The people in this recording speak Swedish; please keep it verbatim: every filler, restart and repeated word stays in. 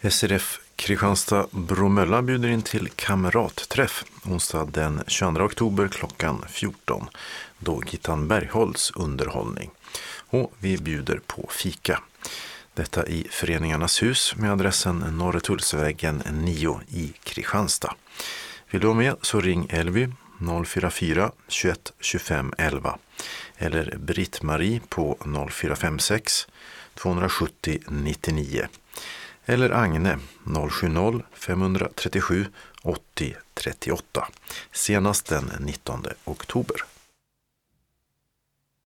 S R F Kristianstad Bromölla bjuder in till kamratträff onsdag den tjugoandra oktober klockan fjorton, då Gittan Bergholtz underhållning. Och vi bjuder på fika. Detta i Föreningarnas hus med adressen Norra Tullsvägen nio i Kristianstad. Vill du vara med så ring Elvy noll fyra fyra tjugoett tjugofem elva eller Britt-Marie på noll fyra fem sex tvåhundrasjuttio nittionio eller Agne noll sju noll fem tre sju åttio trettioåtta senast den nittonde oktober.